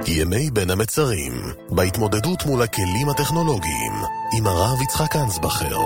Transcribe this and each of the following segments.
ימי בין המצרים, בהתמודדות מול הכלים הטכנולוגיים, עם הרב יצחק אנסבכר.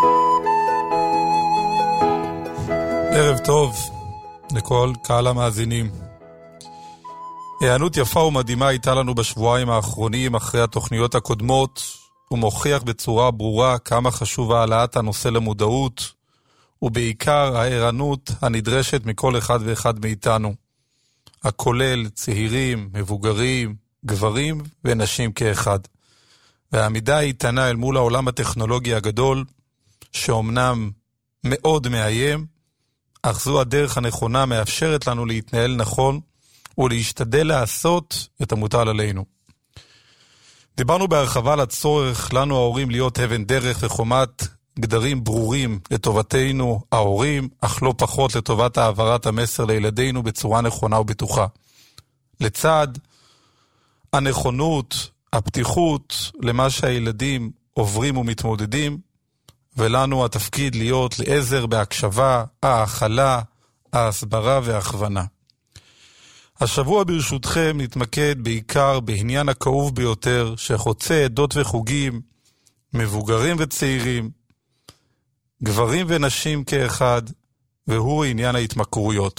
ערב טוב לכל קהל המאזינים. הענות יפה ומדהימה הייתה לנו בשבועיים האחרונים אחרי התוכניות הקודמות, ומוכיח בצורה ברורה כמה חשוב העלאת הנושא למודעות, ובעיקר הערנות הנדרשת מכל אחד ואחד מאיתנו, הכולל צעירים, מבוגרים, גברים ונשים כאחד. והעמידה האיתנה אל מול העולם הטכנולוגי הגדול, שאומנם מאוד מאיים, אך זו הדרך הנכונה מאפשרת לנו להתנהל נכון, ולהשתדל לעשות את המוטל עלינו. דיברנו בהרחבה על הצורך לנו ההורים להיות אבן דרך וחומת גדרים ברורים לטובתנו ההורים, אך לא פחות לטובת העברת המסר לילדינו בצורה נכונה ובטוחה. לצד הנכונות, הפתיחות למה שהילדים עוברים ומתמודדים, ולנו התפקיד להיות לעזר בהקשבה, ההכלה, ההסברה וההכוונה. השבוע ברשותכם נתמקד בעיקר בעניין הכאוב ביותר שחוצה עדות וחוגים, מבוגרים וצעירים, גברים ונשים כאחד, והוא עניין ההתמכרויות.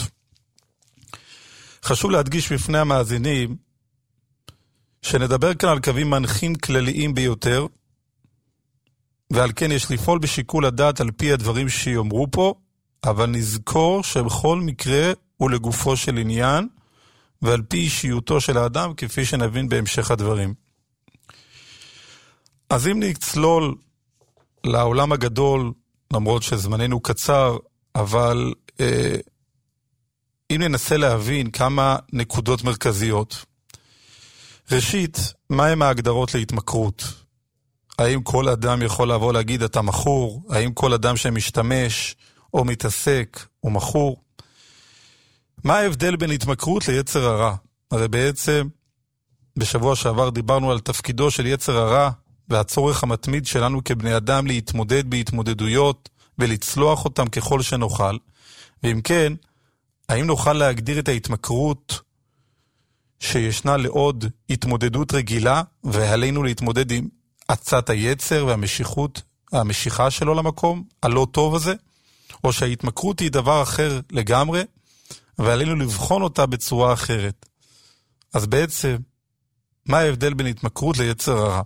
חשוב להדגיש בפני המאזינים שנדבר כאן על קווים מנחים כלליים ביותר, ועל כן יש לפעול בשיקול הדעת על פי הדברים שיאמרו פה, אבל נזכור שבכל מקרה הוא לגופו של עניין, ועל פי אישיותו של האדם, כפי שנבין בהמשך הדברים. אז אם נצלול לעולם הגדול, למרות שזמננו קצר, אבל אם ננסה להבין כמה נקודות מרכזיות. ראשית, מהם ההגדרות להתמכרות? האם כל אדם יכול לבוא להגיד אתה מכור? האם כל אדם שמשתמש או מתעסק הוא מכור? מה ההבדל בין התמכרות ליצר הרע? הרי בעצם בשבוע שעבר דיברנו על תפקידו של יצר הרע והצורך המתמיד שלנו כבני אדם להתמודד בהתמודדויות ולצלוח אותם ככל שנוכל. ואם כן, האם נוכל להגדיר את ההתמכרות שישנה לעוד התמודדות רגילה ועלינו להתמודד עם עצת היצר והמשיכה שלו למקום הלא טוב הזה? או שההתמכרות היא דבר אחר לגמרי ועלינו לבחון אותה בצורה אחרת? אז בעצם, מה ההבדל בין התמכרות ליצר הרע?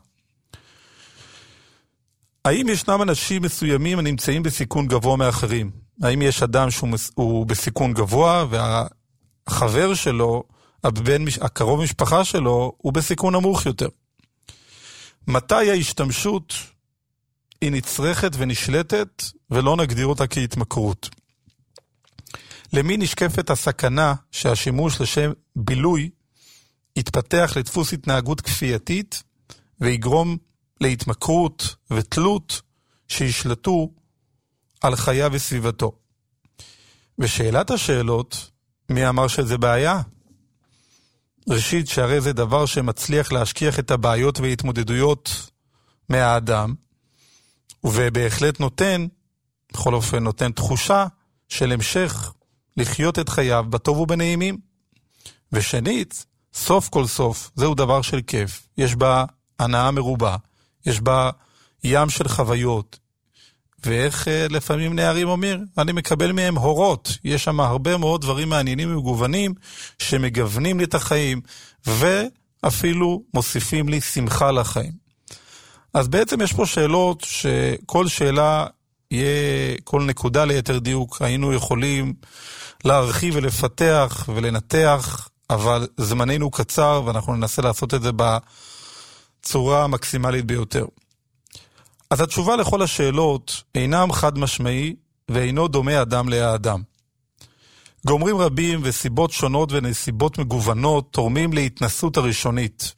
האם ישנם אנשים מסוימים הנמצאים בסיכון גבוה מאחרים? האם יש אדם שהוא בסיכון גבוה והחבר שלו, הקרוב משפחה שלו, הוא בסיכון נמוך יותר? מתי ההשתמשות היא נצרכת ונשלטת ולא נגדיר אותה כהתמכרות? למי נשקפת הסכנה שהשימוש לשם בילוי יתפתח לדפוס התנהגות כפייתית ויגרום להתמכרות ותלות שישלטו על חייו וסביבתו? ושאלת השאלות, מי אמר שזה בעיה? ראשית, שהרי זה דבר שמצליח להשכיח את הבעיות וההתמודדויות מהאדם, ובהחלט בכל אופן נותן תחושה של המשך לחיות את חייו בטוב ובנעימים. ושנית, סוף כל סוף, זהו דבר של כיף. יש בה הנאה מרובה, יש בה ים של חוויות, ואיך לפעמים נערים אומר, אני מקבל מהם הורות. יש שם הרבה מאוד דברים מעניינים ומגוונים שמגוונים לי את החיים, ואפילו מוסיפים לי שמחה לחיים. אז בעצם יש פה שאלות שכל שאלה יהיה, כל נקודה ליתר דיוק, היינו יכולים להרחיב ולפתח ולנתח, אבל זמננו קצר ואנחנו ננסה לעשות את זה בצורה המקסימלית ביותר. אז התשובה לכל השאלות אינם חד משמעי ואינו דומה אדם לאדם. גומרים רבים וסיבות שונות ונסיבות מגוונות תורמים להתנסות הראשונית.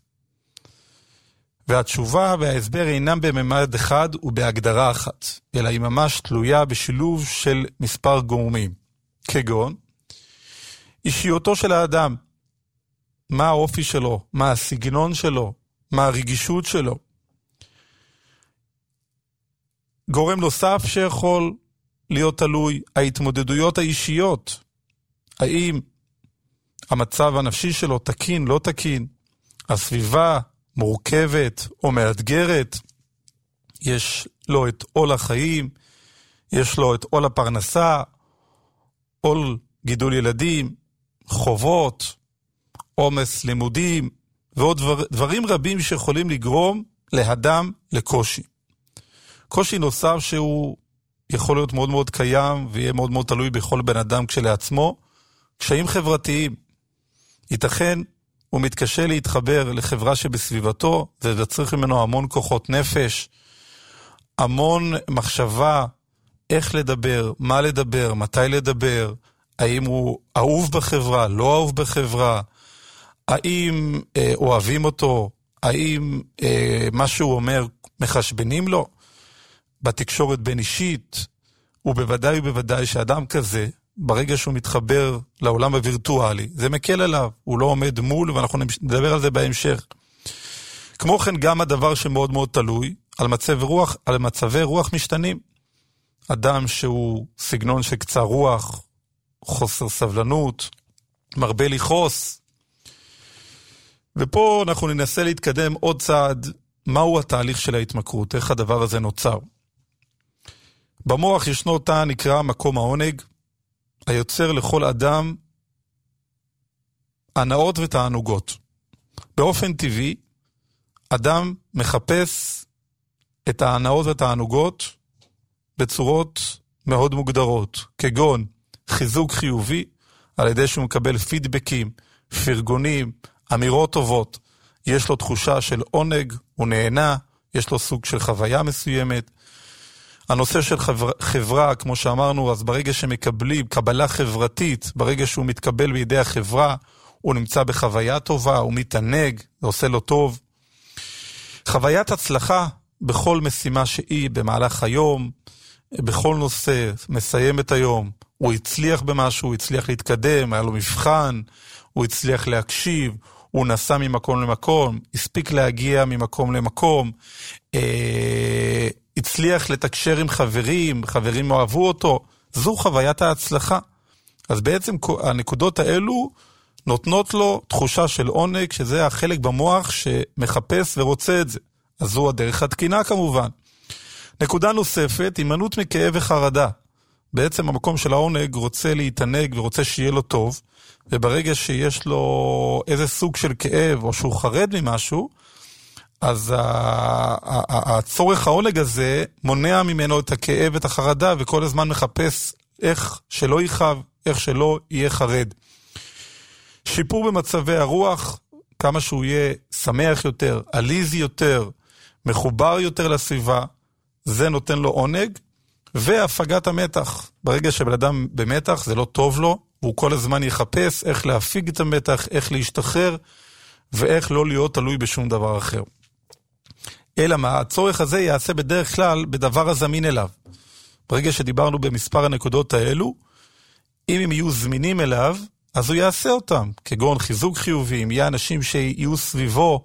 והתשובה וההסבר אינם בממד אחד ובהגדרה אחת, אלא היא ממש תלויה בשילוב של מספר גורמים. כגון, אישיותו של האדם, מה האופי שלו, מה הסגנון שלו, מה הרגישות שלו. גורם נוסף שיכול להיות תלוי, ההתמודדויות האישיות. האם המצב הנפשי שלו תקין, לא תקין, הסביבה מורכבת או מאתגרת, יש לו את עול החיים, יש לו את עול הפרנסה, עול גידול ילדים, חובות, עומס לימודים, ועוד דברים רבים שיכולים לגרום לאדם לקושי. קושי נוסף שהוא יכול להיות מאוד מאוד קיים, ויהיה מאוד מאוד תלוי בכל בן אדם כשלעצמו, קשיים חברתיים. ייתכן הוא מתקשה להתחבר לחברה שבסביבתו, זה צריך ממנו המון כוחות נפש, המון מחשבה, איך לדבר, מה לדבר, מתי לדבר, האם הוא אהוב בחברה, לא אהוב בחברה, האם אוהבים אותו, האם מה שהוא אומר מחשבנים לו, בתקשורת בין אישית, ובוודאי ובוודאי שאדם כזה, ברגע שהוא מתחבר לעולם הווירטואלי, זה מקל עליו, הוא לא עומד מול, ואנחנו נדבר על זה בהמשך. כמו כן גם הדבר שמאוד מאוד תלוי, על מצבי רוח משתנים. אדם שהוא סגנון של קצר רוח, חוסר סבלנות, מרבה לכעוס. ופה אנחנו ננסה להתקדם עוד צעד, מהו התהליך של ההתמכרות, איך הדבר הזה נוצר. במוח ישנו תא נקרא מקום העונג, היוצר לכל אדם הנאות ותענוגות. באופן טבעי, אדם מחפש את ההנאות והתענוגות בצורות מאוד מוגדרות, כגון חיזוק חיובי, על ידי שהוא מקבל פידבקים, פרגונים, אמירות טובות, יש לו תחושה של עונג, הוא נהנה, יש לו סוג של חוויה מסוימת. הנושא של חברה, כמו שאמרנו, אז ברגע שמקבלים קבלה חברתית, ברגע שהוא מתקבל בידי החברה, הוא נמצא בחוויה טובה, הוא מתענג, זה עושה לו טוב. חוויית הצלחה בכל משימה שהיא במהלך היום, בכל נושא, מסיים את היום, הוא הצליח במשהו, הוא הצליח להתקדם, היה לו מבחן, הוא הצליח להקשיב, הוא נסע ממקום למקום, הספיק להגיע ממקום למקום, הצליח לתקשר עם חברים, חברים אוהבו אותו, זו חוויית ההצלחה. אז בעצם הנקודות האלו נותנות לו תחושה של עונג, שזה החלק במוח שמחפש ורוצה את זה. אז זו הדרך התקינה כמובן. נקודה נוספת, הימנעות מכאב וחרדה. בעצם המקום של העונג רוצה להתענג ורוצה שיהיה לו טוב, וברגע שיש לו איזה סוג של כאב או שהוא חרד ממשהו, אז הצורך העונג הזה מונע ממנו את הכאב ואת החרדה, וכל הזמן מחפש איך שלא יכאב, איך שלא יהיה חרד. שיפור במצבי הרוח, כמה שהוא יהיה שמח יותר, עליז יותר, מחובר יותר לסביבה, זה נותן לו עונג, והפגת המתח. ברגע שבן אדם במתח זה לא טוב לו, והוא כל הזמן יחפש איך להפיג את המתח, איך להשתחרר, ואיך לא להיות תלוי בשום דבר אחר. אלא מה, הצורך הזה יעשה בדרך כלל בדבר הזמין אליו. ברגע שדיברנו במספר הנקודות האלו, אם הם יהיו זמינים אליו, אז הוא יעשה אותם, כגון חיזוק חיובי, אם יהיה אנשים שיהיו סביבו,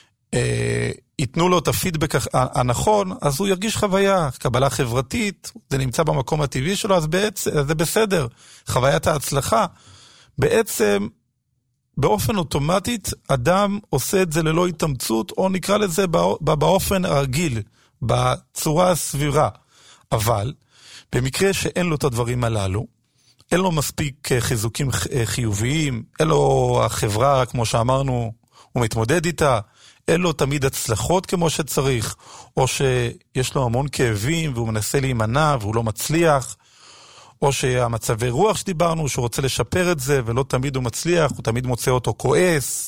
ייתנו לו את הפידבק הנכון, אז הוא ירגיש חוויה, קבלה חברתית, זה נמצא במקום הטבעי שלו, אז זה בסדר. חוויית ההצלחה, בעצם באופן אוטומטית, אדם עושה את זה ללא התאמצות, או נקרא לזה באופן הרגיל, בצורה הסבירה. אבל, במקרה שאין לו את הדברים הללו, אין לו מספיק חיזוקים חיוביים, אין לו החברה, כמו שאמרנו, הוא מתמודד איתה, אין לו תמיד הצלחות כמו שצריך, או שיש לו המון כאבים והוא מנסה להימנע והוא לא מצליח, או שהמצבי רוח שדיברנו, שהוא רוצה לשפר את זה ולא תמיד הוא מצליח, הוא תמיד מוצא אותו כועס,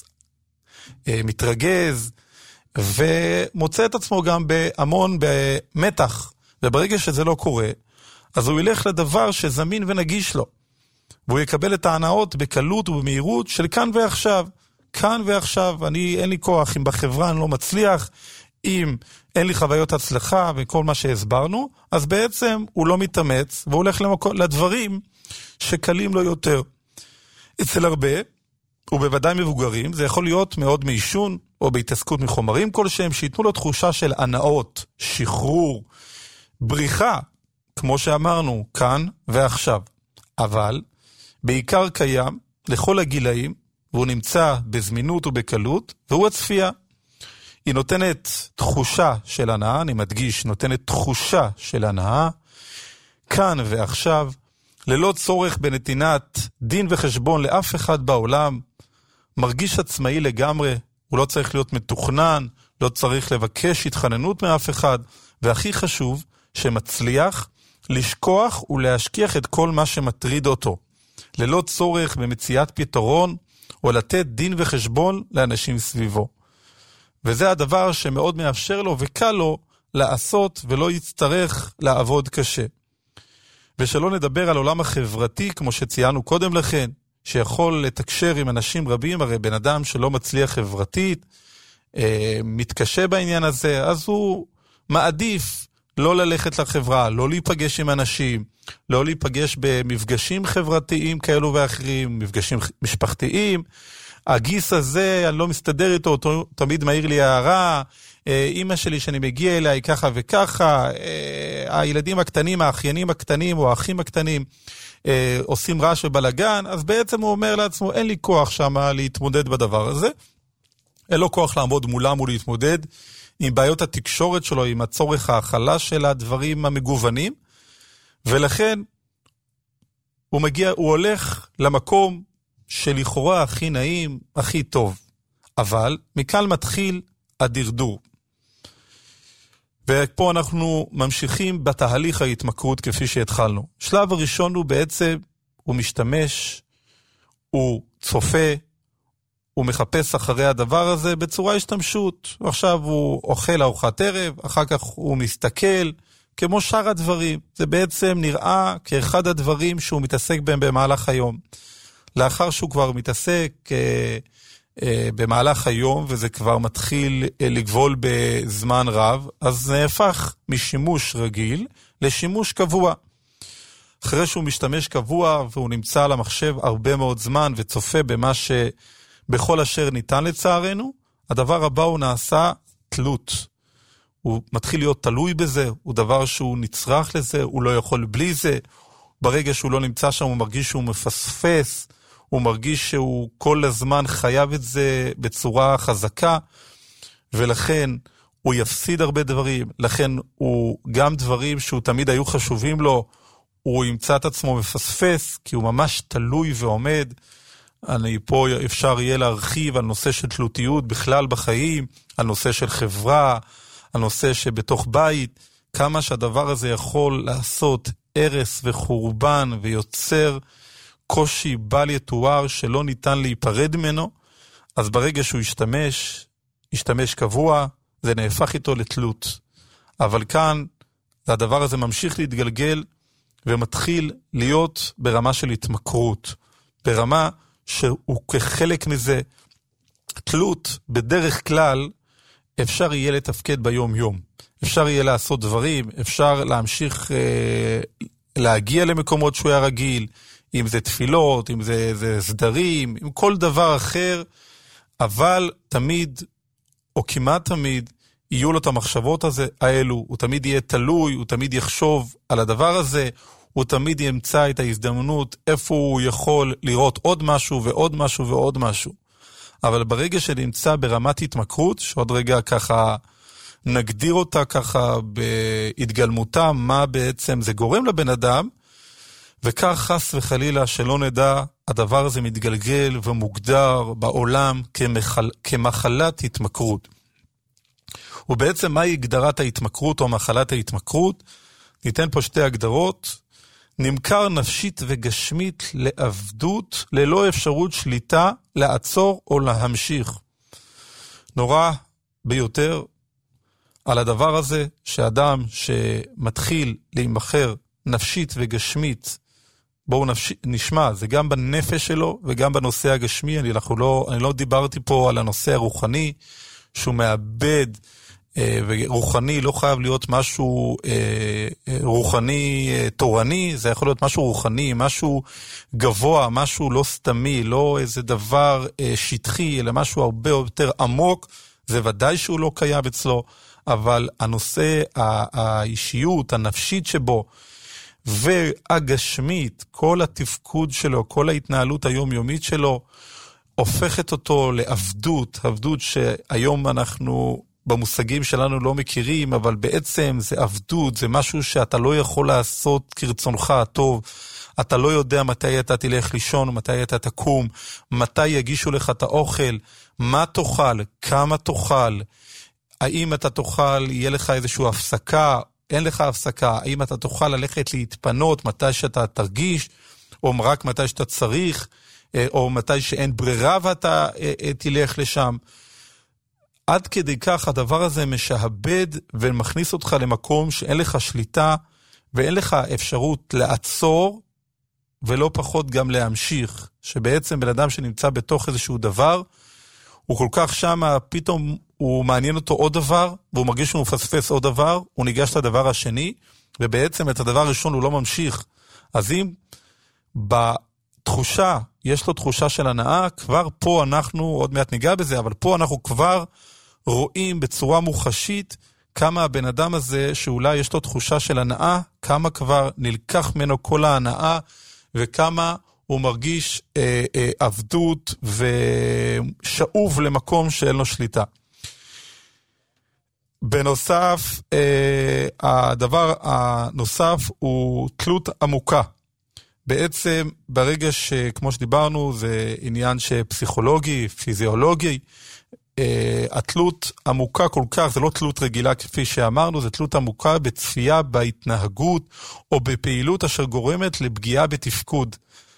מתרגז, ומוצא את עצמו גם בהמון במתח, וברגע שזה לא קורה, אז הוא ילך לדבר שזמין ונגיש לו, והוא יקבל את ההנאות בקלות ובמהירות של כאן ועכשיו. כאן ועכשיו, אין לי כוח, אם בחברה אני לא מצליח, אם אין לי חוויות הצלחה וכל מה שהסברנו, אז בעצם הוא לא מתאמץ, והוא הולך לדברים שקלים לו יותר. אצל הרבה, ובוודאי מבוגרים, זה יכול להיות מאוד מאישון, או בהתעסקות מחומרים כלשהם, שיתנו לו תחושה של הנאות, שחרור, בריחה, כמו שאמרנו, כאן ועכשיו. אבל, בעיקר קיים, לכל הגילאים, והוא נמצא בזמינות ובקלות, והוא הצפייה. היא נותנת תחושה של הנאה, אני מדגיש, נותנת תחושה של הנאה, כאן ועכשיו, ללא צורך בנתינת דין וחשבון לאף אחד בעולם, מרגיש עצמאי לגמרי, הוא לא צריך להיות מתוכנן, לא צריך לבקש התחננות מאף אחד, והכי חשוב, שמצליח לשכוח ולהשכיח את כל מה שמטריד אותו, ללא צורך במציאת פתרון, או לתת דין וחשבון לאנשים סביבו. וזה הדבר שמאוד מאפשר לו וקל לו לעשות ולא יצטרך לעבוד קשה. ושלא נדבר על עולם החברתי, כמו שציינו קודם לכן, שיכול לתקשר עם אנשים רבים, הרי בן אדם שלא מצליח חברתית, מתקשה בעניין הזה, אז הוא מעדיף לא ללכת לחברה, לא להיפגש עם אנשים, לא להיפגש במפגשים חברתיים כאלו ואחרים, מפגשים משפחתיים. הגיס הזה, אני לא מסתדר איתו, תמיד מעיר לי הערה, אמא שלי שאני מגיע אליה היא ככה וככה, הילדים הקטנים, האחיינים הקטנים או האחים הקטנים עושים רעש ובלגן, אז בעצם הוא אומר לעצמו, אין לי כוח שם להתמודד בדבר הזה, אין לו כוח לעמוד מולם ולהתמודד עם בעיות התקשורת שלו, עם הצורך ההכלה של הדברים המגוונים, ולכן הוא הולך למקום שלכאורה הכי נעים, הכי טוב. אבל מכאן מתחיל הדרדור. ופה אנחנו ממשיכים בתהליך ההתמכרות כפי שהתחלנו. שלב הראשון הוא בעצם, הוא משתמש, הוא צופה, הוא מחפש אחרי הדבר הזה בצורה השתמשות. עכשיו הוא אוכל ארוחת ערב, אחר כך הוא מסתכל, כמו שאר הדברים. זה בעצם נראה כאחד הדברים שהוא מתעסק בהם במהלך היום. לאחר שהוא כבר מתעסק במהלך היום, וזה כבר מתחיל לגבול בזמן רב, אז זה הפך משימוש רגיל לשימוש קבוע. אחרי שהוא משתמש קבוע, והוא נמצא על המחשב הרבה מאוד זמן, וצופה בכל אשר ניתן לצערנו, הדבר הבא הוא נעשה תלות. הוא מתחיל להיות תלוי בזה, הוא דבר שהוא נצרך לזה, הוא לא יכול בלי זה. ברגע שהוא לא נמצא שם, הוא מרגיש שהוא מפספס, הוא מרגיש שהוא כל הזמן חייב את זה בצורה חזקה, ולכן הוא יפסיד הרבה דברים, לכן הוא גם דברים שהוא תמיד היו חשובים לו, הוא ימצא את עצמו מפספס, כי הוא ממש תלוי ועומד. פה אפשר יהיה להרחיב על נושא של תלותיות בכלל בחיים, על נושא של חברה, על נושא שבתוך בית, כמה שהדבר הזה יכול לעשות הרס וחורבן ויוצר קושי בל יתואר שלא ניתן להיפרד ממנו. אז ברגע שהוא ישתמש קבוע, זה נהפך איתו לתלות. אבל כאן הדבר הזה ממשיך להתגלגל ומתחיל להיות ברמה של התמכרות, ברמה שהוא כחלק מזה. תלות בדרך כלל אפשר יהיה לתפקד ביום יום, אפשר יהיה לעשות דברים, אפשר להמשיך להגיע למקומות שהוא היה רגיל, אם זה תפילות, אם זה סדרים, אם כל דבר אחר, אבל תמיד, או כמעט תמיד, יהיו לו את המחשבות האלו, הוא תמיד יהיה תלוי, הוא תמיד יחשוב על הדבר הזה, הוא תמיד ימצא את ההזדמנות, איפה הוא יכול לראות עוד משהו ועוד משהו ועוד משהו. אבל ברגע שנמצא ברמת התמכרות, שעוד רגע ככה נגדיר אותה ככה בהתגלמותה, מה בעצם זה גורם לבן אדם, וכך חס וחלילה שלא נדע, הדבר הזה מתגלגל ומוגדר בעולם כמחלת התמכרות. ובעצם מהי הגדרת ההתמכרות או מחלת ההתמכרות? ניתן פה שתי הגדרות. נמכר נפשית וגשמית לעבדות, ללא אפשרות שליטה, לעצור או להמשיך. נורא ביותר על הדבר הזה, שאדם שמתחיל להימכר נפשית וגשמית, בואו נשמע, זה גם בנפש שלו וגם בנושא הגשמי. אני לא דיברתי פה על הנושא הרוחני, שהוא מאבד, ורוחני לא חייב להיות משהו רוחני תורני, זה יכול להיות משהו רוחני, משהו גבוה, משהו לא סתמי, לא איזה דבר שטחי, אלא משהו הרבה יותר עמוק. זה ודאי שהוא לא קיים אצלו, אבל הנושא, האישיות, הנפשית שבו, והגשמית, כל התפקוד שלו, כל ההתנהלות היומיומית שלו, הופכת אותו לעבדות, עבדות שהיום אנחנו במושגים שלנו לא מכירים, אבל בעצם זה עבדות, זה משהו שאתה לא יכול לעשות כרצונך הטוב, אתה לא יודע מתי אתה תלך לישון, מתי אתה תקום, מתי יגישו לך את האוכל, מה תאכל, כמה תאכל, האם אתה תאכל, יהיה לך איזושהי הפסקה, אין לך הפסקה, האם אתה תוכל ללכת להתפנות מתי שאתה תרגיש, או רק מתי שאתה צריך, או מתי שאין ברירה ואתה תלך לשם. עד כדי כך הדבר הזה משעבד ומכניס אותך למקום שאין לך שליטה, ואין לך אפשרות לעצור, ולא פחות גם להמשיך. שבעצם בן אדם שנמצא בתוך איזשהו דבר, הוא כל כך שם, פתאום הוא מעניין אותו עוד דבר, והוא מרגיש שהוא מפספס עוד דבר, הוא ניגש לדבר השני, ובעצם את הדבר הראשון הוא לא ממשיך. אז אם בתחושה, יש לו תחושה של הנאה, כבר פה אנחנו, עוד מעט ניגע בזה, אבל פה אנחנו כבר רואים בצורה מוחשית, כמה הבן אדם הזה, שאולי יש לו תחושה של הנאה, כמה כבר נלקח ממנו כל ההנאה, וכמה הוא מרגיש עבדות ושאוב למקום שאין לו שליטה. בנוסף, הדבר הנוסף הוא תלות עמוקה. בעצם ברגע שכמו שדיברנו זה עניין שפסיכולוגי, פיזיולוגי, התלות עמוקה כל כך, זה לא תלות רגילה כפי שאמרנו, זה תלות עמוקה בצפייה בהתנהגות או בפעילות אשר גורמת לפגיעה בתפקוד.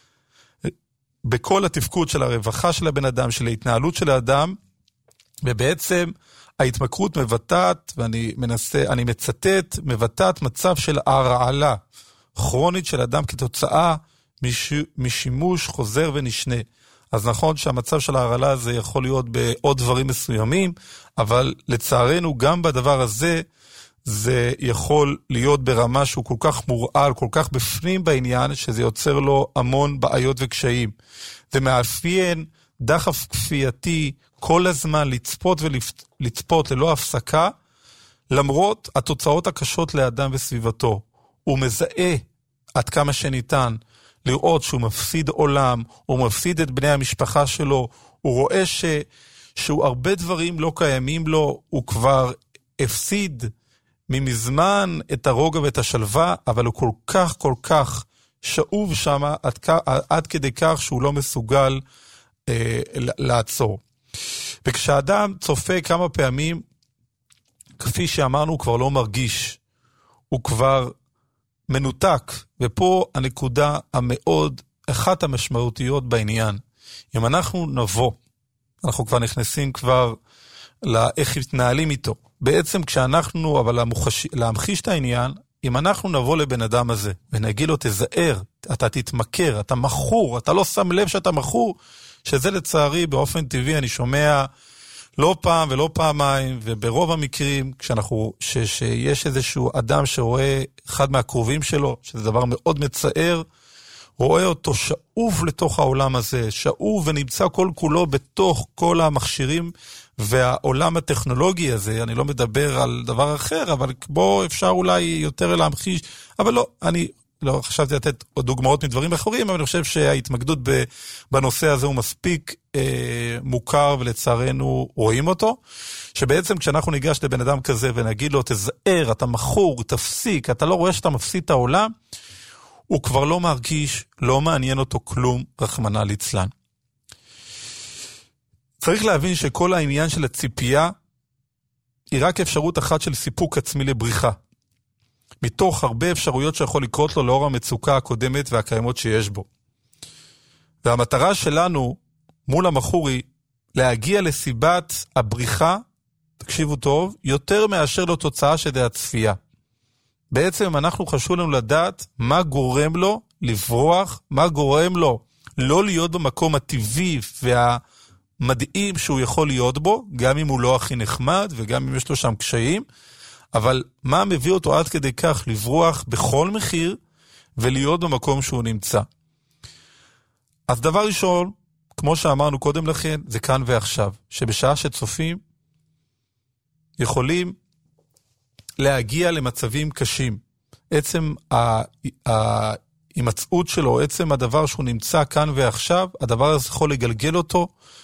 בכל התפקוד של הרווחה של הבן אדם, של ההתנהלות של האדם, ובעצם ההתמכרות מבטאת, ואני מצטט, מבטאת מצב של הרעלה כרונית של אדם כתוצאה משימוש חוזר ונשנה. אז נכון שהמצב של ההרעלה הזה יכול להיות בעוד דברים מסוימים, אבל לצערנו גם בדבר הזה, זה יכול להיות ברמה שהוא כל כך מורעל, כל כך בפנים בעניין, שזה יוצר לו המון בעיות וקשיים. זה מאפיין דחף כפייתי כל הזמן לצפות ולצפות ללא הפסקה, למרות התוצאות הקשות לאדם וסביבתו. הוא מזהה עד כמה שניתן לראות שהוא מפסיד עולם, הוא מפסיד את בני המשפחה שלו, הוא רואה שהוא הרבה דברים לא קיימים לו, הוא כבר הפסיד ממזמן את הרוגע ואת השלווה, אבל הוא כל כך שאוב שם עד כדי כך שהוא לא מסוגל לעצור. וכשאדם צופה כמה פעמים, כפי שאמרנו, הוא כבר לא מרגיש, הוא כבר מנותק, ופה הנקודה המאוד, אחת המשמעותיות בעניין. אם אנחנו נבוא, אנחנו כבר נכנסים כבר לאיך מתנהלים איתו. בעצם כשאנחנו, אבל להמחיש את העניין, אם אנחנו נבוא לבן אדם הזה, ונגיד לו תזהר, אתה תתמכר, אתה מכור, אתה לא שם לב שאתה מכור, שזה לצערי באופן טבעי אני שומע לא פעם ולא פעמיים, וברוב המקרים שיש איזשהו אדם שרואה אחד מהקרובים שלו, שזה דבר מאוד מצער, רואה אותו שאוב לתוך העולם הזה, שאוב ונמצא כל כולו בתוך כל המכשירים והעולם הטכנולוגי הזה. אני לא מדבר על דבר אחר, אבל בו אפשר אולי יותר להמחיש, אבל לא, אני לא חשבתי לתת עוד דוגמאות מדברים אחרים, אבל אני חושב שההתמקדות בנושא הזה הוא מספיק מוכר, ולצערנו רואים אותו, שבעצם כשאנחנו ניגש לבן אדם כזה ונגיד לו תזהר, אתה מכור, תפסיק, אתה לא רואה שאתה מפסיד את העולם, הוא כבר לא מרגיש, לא מעניין אותו כלום, רחמנא ליצלן. צריך להבין שכל העניין של הציפייה היא רק אפשרות אחת של סיפוק עצמי לבריחה. מתוך הרבה אפשרויות שיכול לקרות לו לאור המצוקה הקודמת והקיימות שיש בו. והמטרה שלנו מול המכור היא להגיע לסיבת הבריחה, תקשיבו טוב, יותר מאשר לתוצאה שדי הצפייה. בעצם אנחנו חשוב לנו לדעת מה גורם לו לברוח, מה גורם לו לא להיות במקום הטבעי והמדהים שהוא יכול להיות בו, גם אם הוא לא הכי נחמד וגם אם יש לו שם קשיים, אבל מה מביא אותו עד כדי כך לברוח בכל מחיר ולהיות במקום שהוא נמצא. אז דבר ראשון, כמו שאמרנו קודם לכן, זה כאן ועכשיו, שבשעה שצופים יכולים להגיע למצבים קשים. עצם ההימצאות שלו, עצם הדבר שהוא נמצא כאן ועכשיו, הדבר הזה יכול לגלגל אותו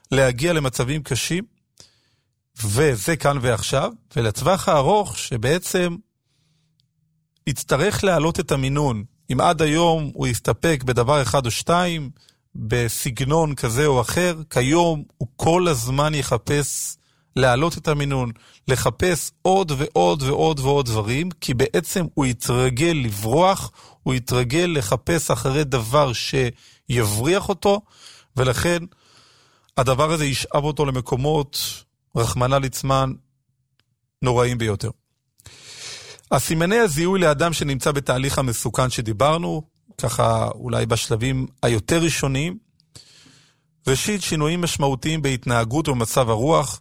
להגיע למצבים קשים, וזה כאן ועכשיו, ולטווח הארוך שבעצם יצטרך להעלות את המינון. אם עד היום הוא יסתפק בדבר אחד או שתיים, בסגנון כזה או אחר, כיום הוא כל הזמן יחפש להעלות את המינון, לחפש עוד ועוד ועוד ועוד דברים, כי בעצם הוא יתרגל לברוח, הוא יתרגל לחפש אחרי דבר שיבריח אותו, ולכן הדבר הזה ישאב אותו למקומות, רחמנא ליצלן, נוראים ביותר. הסימני הזיהוי לאדם שנמצא בתהליך המסוכן שדיברנו, ככה אולי בשלבים היותר ראשוניים, ראשית שינויים משמעותיים בהתנהגות ובמצב הרוח,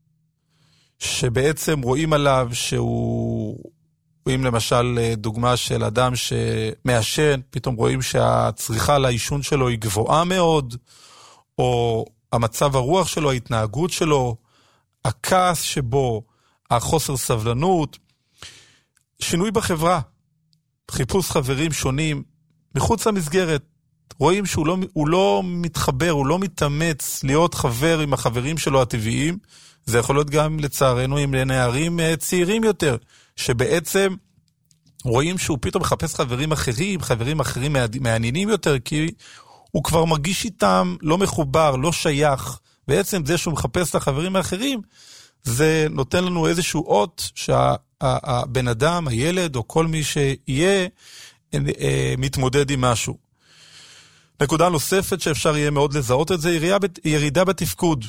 שבעצם רואים עליו שהוא, רואים למשל דוגמה של אדם שמעשן, פתאום רואים שהצריכה לאישון שלו היא גבוהה מאוד, או המצב הרוח שלו, ההתנהגות שלו, הכעס שבו, החוסר סבלנות, שינוי בחברה, חיפוש חברים שונים, מחוץ למסגרת, רואים שהוא לא מתחבר, הוא לא מתאמץ להיות חבר עם החברים שלו הטבעיים, זה יכול להיות גם לצערנו עם נערים צעירים יותר, שבעצם רואים שהוא פתאום מחפש חברים אחרים מעניינים יותר, כי הוא כבר מרגיש איתם לא מחובר, לא שייך, בעצם זה שהוא מחפש את החברים האחרים, זה נותן לנו איזשהו אות שהבן אדם, הילד או כל מי שיהיה, מתמודד עם משהו. נקודה נוספת שאפשר יהיה מאוד לזהות את זה, ירידה בתפקוד.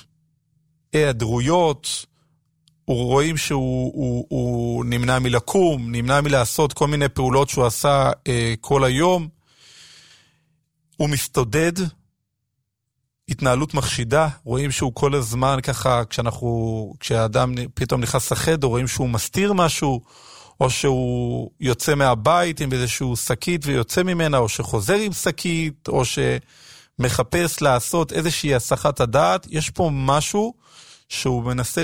היעדרויות, רואים שהוא נמנע מלקום, נמנע מלעשות כל מיני פעולות שהוא עשה כל היום, הוא מסתודד, התנהלות מחשידה, רואים שהוא כל הזמן ככה, כשהאדם פתאום נכנס לחדר, רואים שהוא מסתיר משהו, או שהוא יוצא מהבית עם איזשהו שקית ויוצא ממנה, או שחוזר עם שקית, או שמחפש לעשות איזושהי הסחת הדעת. יש פה משהו שהוא מנסה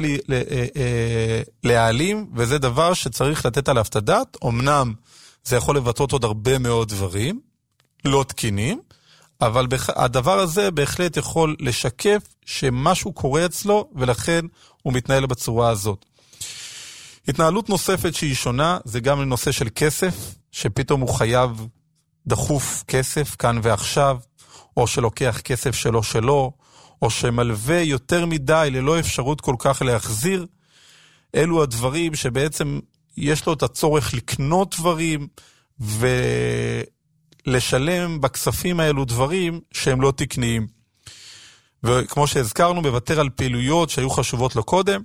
להעלים, וזה דבר שצריך לתת עליו את הדעת. אמנם זה יכול לבטאות עוד הרבה מאוד דברים, לא תקינים, אבל הדבר הזה בהחלט יכול לשקף שמשהו קורה אצלו, ולכן הוא מתנהל בצורה הזאת. התנהלות נוספת שהיא שונה, זה גם לנושא של כסף, שפתאום הוא חייב דחוף כסף כאן ועכשיו, או שלוקח כסף שלו, או שמלווה יותר מדי ללא אפשרות כל כך להחזיר. אלו הדברים שבעצם יש לו את הצורך לקנות דברים, ולשלם בכספים האלו דברים שהם לא תקניים. וכמו שהזכרנו, מוותר על פעילויות שהיו חשובות לו קודם,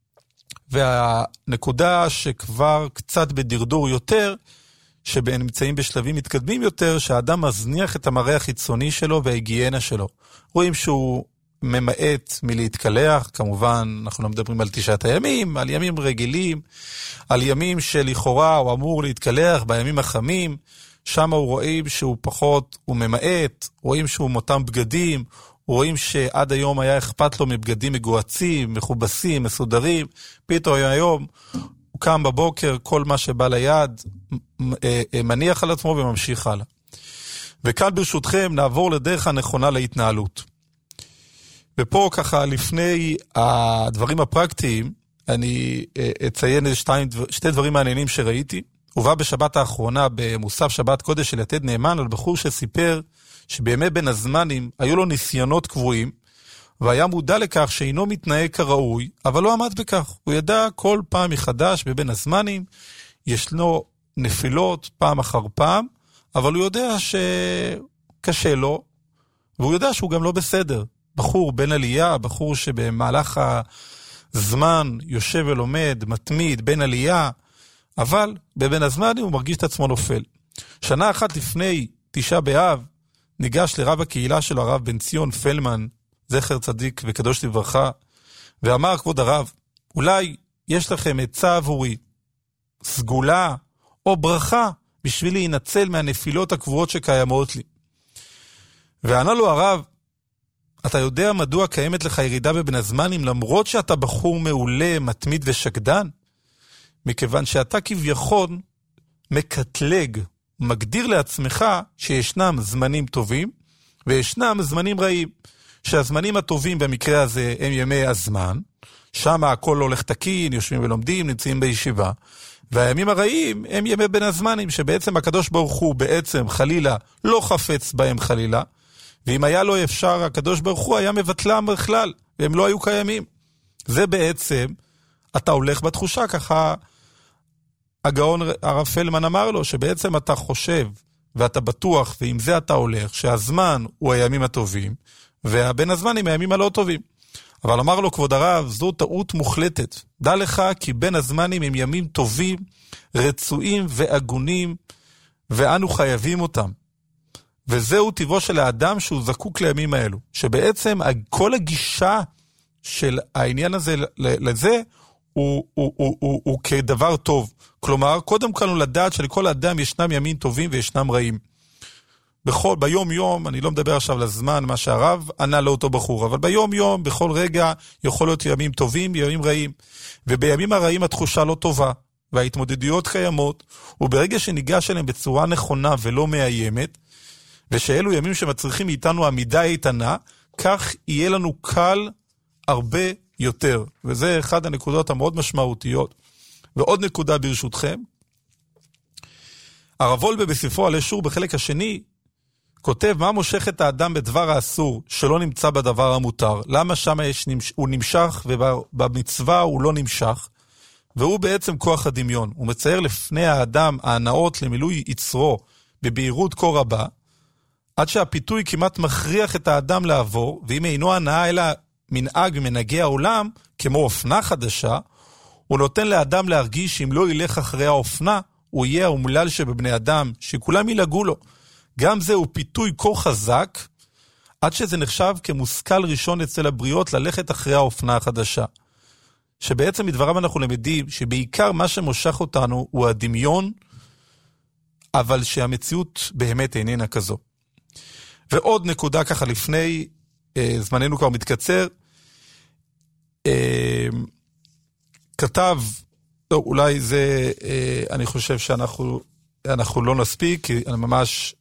והנקודה שכבר קצת בדרדור יותר, שנמצאים בשלבים מתקדמים יותר, שהאדם מזניח את המראה החיצוני שלו וההיגיינה שלו. רואים שהוא ממעט מלהתקלח, כמובן אנחנו לא מדברים על 9 הימים, על ימים רגילים, על ימים שלכאורה הוא אמור להתקלח בימים החמים, שם הוא רואים שהוא פחות, הוא ממעט, רואים שהוא מותם בגדים, רואים שעד היום היה אכפת לו מבגדים מגועצים, מכובסים, מסודרים, פתאום היום הוא קם בבוקר, כל מה שבא ליד, מניח על עצמו וממשיך הלאה. וכאן ברשותכם נעבור לדרך הנכונה להתנהלות. ופה ככה לפני הדברים הפרקטיים, אני אציין שתי דברים מעניינים שראיתי. הובא בשבת האחרונה במוסף שבת קודש של יתד נאמן על בחור שסיפר שבימי בין הזמנים היו לו ניסיונות קבועים, והיה מודע לכך שאינו מתנהג כראוי, אבל לא עמד בכך. הוא ידע כל פעם מחדש בבין הזמנים, יש לו נפילות פעם אחר פעם, אבל הוא יודע שקשה לו, והוא יודע שהוא גם לא בסדר. בחור בן עלייה, בחור שבמהלך הזמן יושב ולומד, מתמיד, בן עלייה, אבל בבין הזמנים הוא מרגיש את עצמו נופל. שנה אחת לפני 9 באב, ניגש לרב הקהילה שלו, הרב בן ציון פלמן, זכר צדיק וקדוש לברכה, ואמר, כבוד הרב, אולי יש לכם עצה עבורי, סגולה או ברכה, בשביל להינצל מהנפילות הקבועות שקיימות לי. וענה לו הרב, אתה יודע מדוע קיימת לך ירידה בבין הזמנים, למרות שאתה בחור מעולה, מתמיד ושקדן? מכיוון שאתה כביכול מקטלג, מגדיר לעצמך שישנם זמנים טובים, וישנם זמנים רעים. שהזמנים הטובים במקרה הזה הם ימי הזמן, שם הכל הולך תקין, יושבים ולומדים, נמצאים בישיבה, והימים הרעים הם ימי בין הזמנים, שבעצם הקדוש ברוך הוא בעצם חלילה לא חפץ בהם חלילה, ואם היה לו אפשר, הקדוש ברוך הוא היה מבטלם בכלל, והם לא היו קיימים. זה בעצם, אתה הולך בתחושה, ככה הגאון הרב פלמן אמר לו, שבעצם אתה חושב, ואתה בטוח, ועם זה אתה הולך, שהזמן הוא הימים הטובים, והבין הזמנים הימים הלא טובים. אבל אמר לו כבוד הרב, זו טעות מוחלטת. דע לך כי בין הזמנים הם ימים טובים, רצויים והגונים, ואנו חייבים אותם. וזהו טבעו של האדם שהוא זקוק לימים האלו. שבעצם כל הגישה של העניין הזה לזה, הוא כדבר טוב. כלומר, קודם כל לדעת שלכל האדם ישנם ימים טובים וישנם רעים. ביום יום, אני לא מדבר עכשיו לזמן, מה שהרב ענה לאותו בחור, אבל ביום יום, בכל רגע, יכול להיות ימים טובים וימים רעים. ובימים הרעים התחושה לא טובה, וההתמודדויות קיימות, וברגע שניגש אליהם בצורה נכונה ולא מאיימת, ושאלו ימים שמצריכים מאיתנו עמידה איתנה, כך יהיה לנו קל הרבה יותר. וזה אחד הנקודות המאוד משמעותיות. ועוד נקודה ברשותכם, הרב וולבה בספרו על אשור בחלק השני, כותב מה מושך את האדם בדבר האסור, שלא נמצא בדבר המותר. למה שם הוא נמשך ובמצווה הוא לא נמשך? והוא בעצם כוח הדמיון. הוא מצייר לפני האדם ההנאות למילוי יצרו בבהירות כה רבה, עד שהפיתוי כמעט מכריח את האדם לעבור, ואם אינו הנאה אלא מנהג ממנהגי העולם, כמו אופנה חדשה, הוא נותן לאדם להרגיש שאם לא ילך אחרי האופנה, הוא יהיה האומלל שבבני אדם, שכולם ילגעו לו. גם זהו פיתוי כה חזק, עד שזה נחשב כמושכל ראשון אצל הבריות ללכת אחרי האופנה החדשה. שבעצם מדברם אנחנו למדים שבעיקר מה שמושך אותנו הוא הדמיון, אבל שהמציאות באמת איננה כזו. ועוד נקודה ככה לפני, זמננו כבר מתקצר, כתב, אולי זה, אני חושב שאנחנו לא נספיק, כי אני ממש,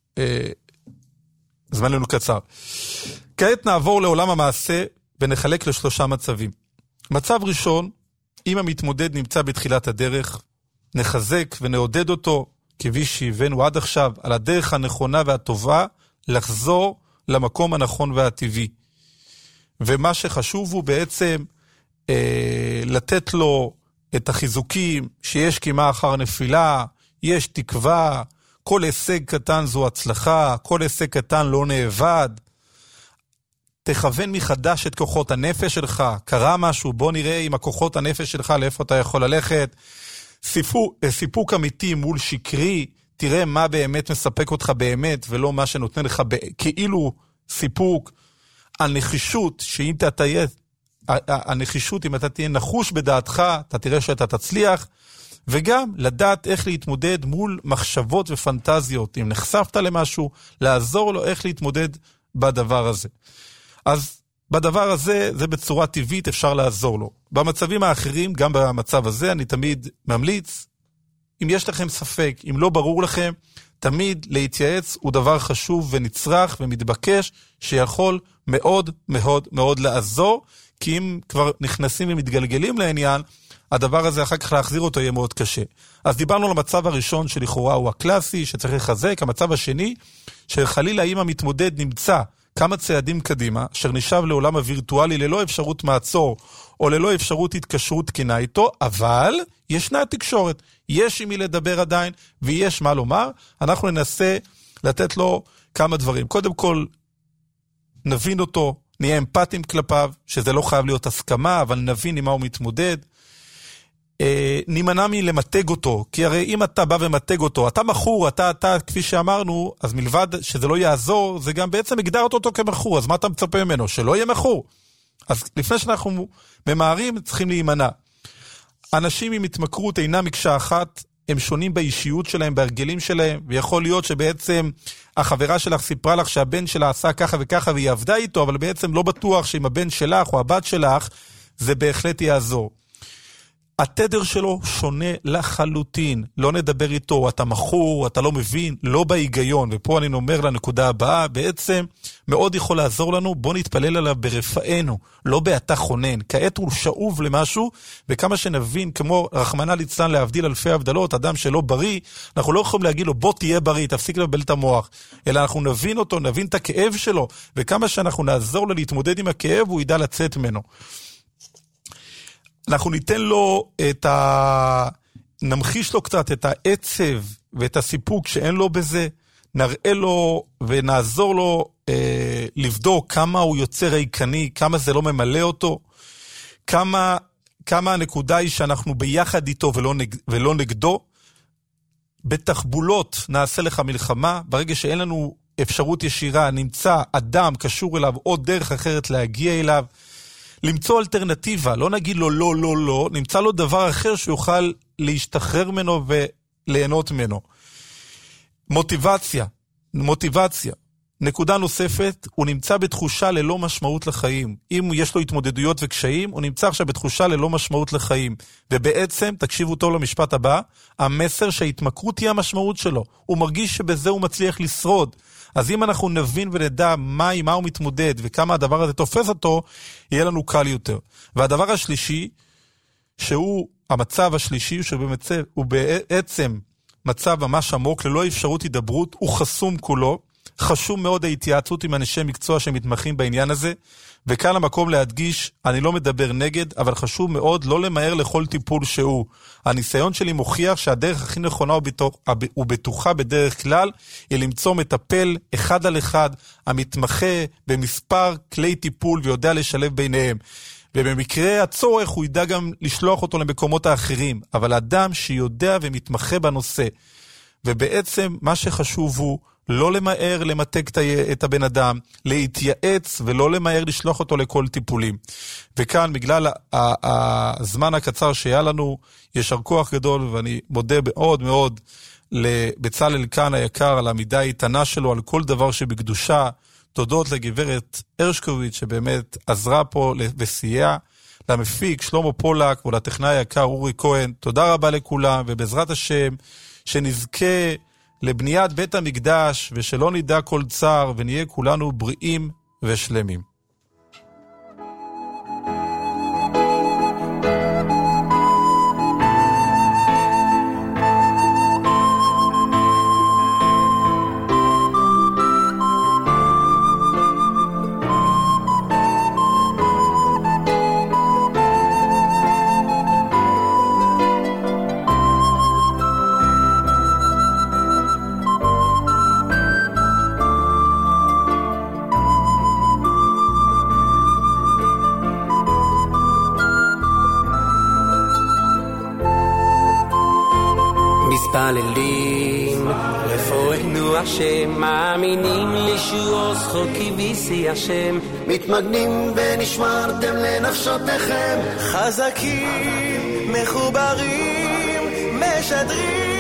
זמננו קצר. כעת נעבור לעולם המעשה, ונחלק לשלושה מצבים. מצב ראשון, אם המתמודד נמצא בתחילת הדרך, נחזק ונעודד אותו, כפי שהבאנו עד עכשיו, על הדרך הנכונה והטובה, לחזור למקום הנכון והטבעי. ומה שחשוב הוא בעצם לתת לו את החיזוקים שיש קימה אחר נפילה, יש תקווה, כל הישג קטן זו הצלחה, כל הישג קטן לא נאבד. תכוון מחדש את כוחות הנפש שלך, קרה משהו, בוא נראה עם הכוחות הנפש שלך לאיפה אתה יכול ללכת. סיפוק אמיתי מול שקרי, תראה מה באמת מספק אותך באמת, ולא מה שנותן לך כאילו סיפוק. הנחישות, שאם אתה תהיה, הנחישות, אם אתה תהיה נחוש בדעתך, אתה תראה שאתה תצליח, וגם לדעת איך להתמודד מול מחשבות ופנטזיות. אם נחשפת למשהו, לעזור לו איך להתמודד בדבר הזה. אז בדבר הזה, זה בצורה טבעית אפשר לעזור לו. במצבים האחרים, גם במצב הזה, אני תמיד ממליץ, אם יש לכם ספק, אם לא ברור לכם, תמיד להתייעץ הוא דבר חשוב ונצרך ומתבקש, שיכול מאוד מאוד מאוד לעזור, כי אם כבר נכנסים ומתגלגלים לעניין, הדבר הזה אחר כך להחזיר אותו יהיה מאוד קשה. אז דיברנו על המצב הראשון שלכאורה הוא הקלאסי, שצריך לחזק. המצב השני, שחלילה אם המתמודד נמצא כמה צעדים קדימה, אשר נשאב לעולם הווירטואלי ללא אפשרות מעצור, או ללא אפשרות התקשרות תקינה איתו, אבל ישנה תקשורת, יש עם מי לדבר עדיין, ויש מה לומר. אנחנו ננסה לתת לו כמה דברים. קודם כל, נבין אותו, נהיה אמפתיים כלפיו, שזה לא חייב להיות הסכמה, אבל נבין עם מה הוא מתמודד. נימנע מלמתג אותו, כי הרי אם אתה בא ומתג אותו, אתה מחור, אתה כפי שאמרנו, אז מלבד שזה לא יעזור, זה גם בעצם הגדרת אותו כמחור, אז מה אתה מצפה ממנו? שלא יהיה מחור. אז לפני שאנחנו ממהרים, צריכים להימנע. אנשים עם התמכרות אינם מקשה אחת, הם שונים באישיות שלהם, בהרגלים שלהם, ויכול להיות שבעצם החברה שלך סיפרה לך שהבן שלה עשה ככה וככה, והיא עבדה איתו, אבל בעצם לא בטוח שעם הבן שלך או הבת שלך, זה בהחלט יעזור. התדר שלו שונה לחלוטין, לא נדבר איתו, אתה מכור, אתה לא מבין, לא בהיגיון, ופה אני אומר לנקודה הבאה, בעצם מאוד יכול לעזור לנו, בוא נתפלל עליו ברפאנו, לא באתה חונן, כעת הוא שאוב למשהו, וכמה שנבין, כמו רחמנא ליצלן להבדיל אלפי הבדלות, אדם שלא בריא, אנחנו לא יכולים להגיד לו, בוא תהיה בריא, תפסיק לבלבל את המוח, אלא אנחנו נבין אותו, נבין את הכאב שלו, וכמה שאנחנו נעזור לו להתמודד עם הכאב, הוא ידע לצאת ממנו. אנחנו ניתן לו נמחיש לו קצת את העצב ואת הסיפוק שאין לו בזה, נראה לו ונעזור לו לבדוק כמה הוא יוצא ריקני, כמה זה לא ממלא אותו, כמה הנקודה היא שאנחנו ביחד איתו ולא נגדו. בתחבולות נעשה לך מלחמה, ברגע שאין לנו אפשרות ישירה, נמצא אדם קשור אליו או דרך אחרת להגיע אליו, למצוא אלטרנטיבה, לא נגיד לו לא, לא, לא, נמצא לו דבר אחר שיוכל להשתחרר ממנו וליהנות ממנו. מוטיבציה. נקודה נוספת, הוא נמצא בתחושה ללא משמעות לחיים. אם יש לו התמודדויות וקשיים, הוא נמצא עכשיו בתחושה ללא משמעות לחיים. ובעצם, תקשיבו טוב למשפט הבא, המסר שההתמכרות היא המשמעות שלו. הוא מרגיש שבזה הוא מצליח לשרוד. אז אם אנחנו נבין ונדע מה הוא מתמודד וכמה הדבר הזה תופס אותו, יהיה לנו קל יותר. והדבר השלישי, שהוא המצב השלישי, הוא בעצם מצב ממש עמוק, ללא אפשרות הידברות, הוא חסום כולו. חשוב מאוד ההתייעצות עם אנשי מקצוע שמתמחים בעניין הזה, וכאן המקום להדגיש, אני לא מדבר נגד, אבל חשוב מאוד לא למהר לכל טיפול שהוא. הניסיון שלי מוכיח שהדרך הכי נכונה ובטוחה בדרך כלל, היא למצוא מטפל אחד על אחד, המתמחה במספר כלי טיפול ויודע לשלב ביניהם. ובמקרה הצורך הוא ידע גם לשלוח אותו למקומות האחרים, אבל אדם שיודע ומתמחה בנושא, ובעצם מה שחשוב הוא לא למהר למתק את הבן אדם, להתייעץ ולא למהר לשלוח אותו לכל טיפולים. וכאן בגלל הזמן הקצר שהיה לנו, יש כוח גדול, ואני מודה מאוד מאוד לבצלאל כאן היקר על העמידה האיתנה שלו, על כל דבר שבקדושה. תודות לגברת הרשקוביץ' שבאמת עזרה פה וסייע, למפיק שלמה פולק ולטכנאי היקר אורי כהן. תודה רבה לכולם, ובעזרת השם שנזכה לבניית בית המקדש, ושלא נדע כל צער, ונהיה כולנו בריאים ושלמים. מתפללים רפואנו השם, מאמינים לישועו זכוקי ויסי השם, מתמגנים ונשמרתם לנפשותיכם, חזקים מחוברים משדרים